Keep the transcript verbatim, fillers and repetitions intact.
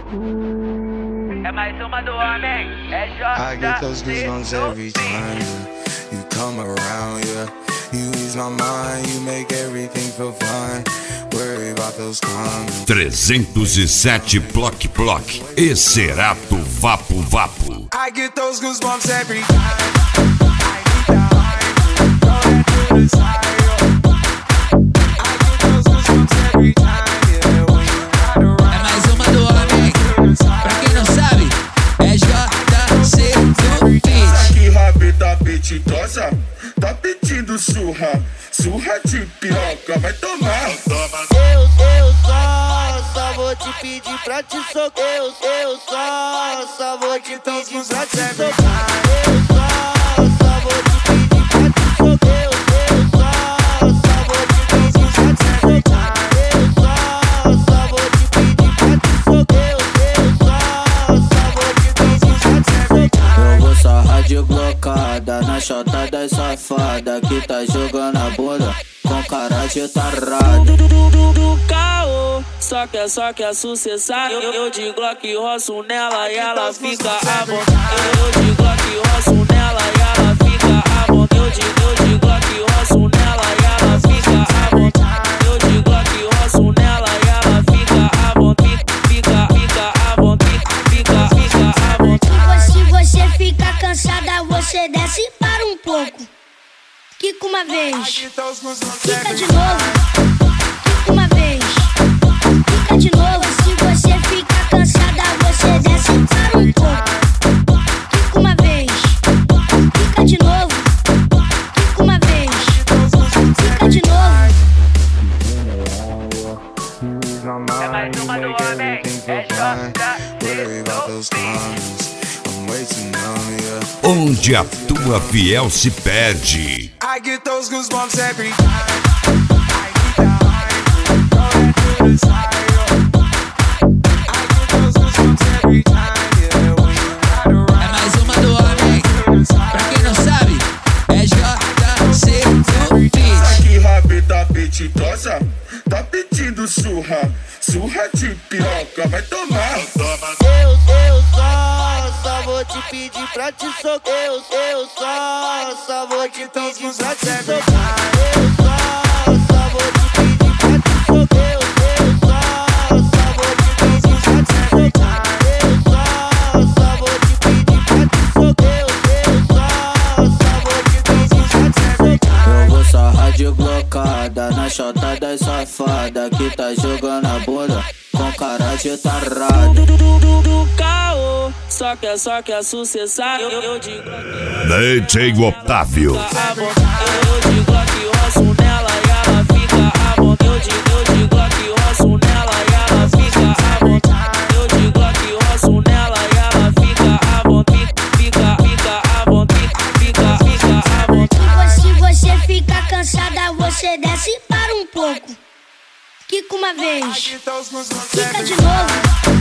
É mais uma do homem, é J. I get those goosebumps every time you come around, yeah. You ease my mind, you make everything feel fine. Worry about those comments. trezentos e sete Ploc Ploc, Exerato Vapo Vapo. I get those goosebumps every time. I get down, throw that to the side. I get those goosebumps every time, yeah. When you ride around. É mais uma do homem, pra quem não sabe, é J C do Beat. Que rabeta apetitosa, tá pedindo surra, surra de piroca, vai tomar. Eu, eu só, só vou te pedir pra te socar. Eu, eu só, só vou te pedir pra te socar. Eu só, só vou te pedir pra te socar. Eu, eu só, só vou te pedir pra te socar. Eu só, só vou te pedir pra te socar. Eu, eu só, só vou te pedir pra te socar. Eu vou sarrar de glocada na chota das safada que tá jogando a bunda com cara de tarado. Do caô, só quer, só quer sucessar. Eu, eu de Glock roço nela e ela fica à vontade. Eu de Glock roço nela e ela fica à vontade. Eu de, eu de Glock roço nela e ela fica à vontade. Eu de Glock roço nela e ela fica à vontade. Fica, fica à vontade. Fica, fica à vontade. Se você fica cansada, você desce e para um pouco. Quica uma vez, quica de novo, quica uma vez, quica de novo. Se você fica cansada, você desce e para um pouco. Quica uma vez, quica de novo, quica uma vez, quica de novo. É mais uma do homem, é J. Worry about those comments. I'm way too numb, yeah. Onde a tua fiel se perde. I get those goosebumps every time. I get down, throw that to the side. I get those goosebumps every time, yeah. When you ride around. É mais uma do homem, pra quem não sabe, é J C do Beat. Que rabeta apetitosa, tá pedindo surra, surra de piroca, vai tomar. Eu, eu só, só vou te pedir pra te socar. Eu, eu só, só vou te pedir pra te socar. Eu só, só vou te pedir pra te socar. Eu, eu só, só vou te pedir pra te socar. Eu só, só vou te pedir pra te socar. Eu, eu só, só vou te pedir pra te socar. Eu vou sarrar de glocada na chota das safada que tá jogando a bunda com cara de tarado. Do caô, só quer, só quer sucessar. Eu, eu de D J Otávio. Eu de Glock roço nela e ela fica à vontade. Eu de, eu de Glock roço nela e ela fica à vontade. Eu de Glock roço nela e ela fica à vontade. Fica, fica à vontade. Fica, fica à vontade. Se você fica cansada, você desce e para um pouco. Quica uma vez, quica de novo,